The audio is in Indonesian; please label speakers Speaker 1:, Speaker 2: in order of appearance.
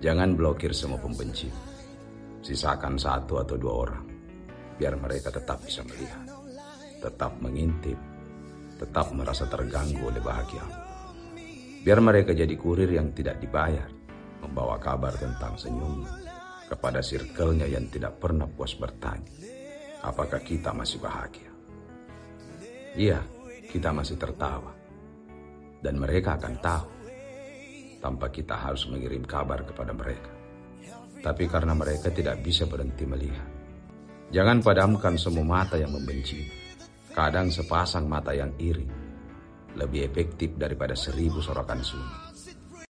Speaker 1: Jangan blokir semua pembenci. Sisakan 1 atau 2 orang, biar mereka tetap bisa melihat, tetap mengintip, tetap merasa terganggu oleh bahagia. Biar mereka jadi kurir yang tidak dibayar, membawa kabar tentang senyum kepada circle-nya yang tidak pernah puas bertanya, apakah kita masih bahagia? Iya, kita masih tertawa. Dan mereka akan tahu, tanpa kita harus mengirim kabar kepada mereka. Tapi karena mereka tidak bisa berhenti melihat. Jangan padamkan semua mata yang membenci. Kadang sepasang mata yang iri lebih efektif daripada 1000 sorokan sunyi.